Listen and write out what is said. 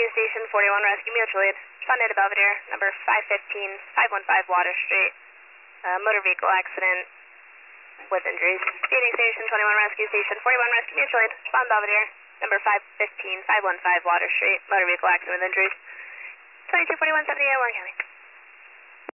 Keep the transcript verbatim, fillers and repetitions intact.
Station forty-one Rescue Mutual Aid. Responded to Belvedere, number five fifteen, five fifteen Water Street. Uh, motor vehicle accident with injuries. Phoenix Station twenty-one Rescue Station forty-one Rescue Mutual Aid. Respond Belvedere, number five fifteen, five fifteen Water Street. Motor vehicle accident with injuries. twenty-two forty-one seventy-eight Warren County.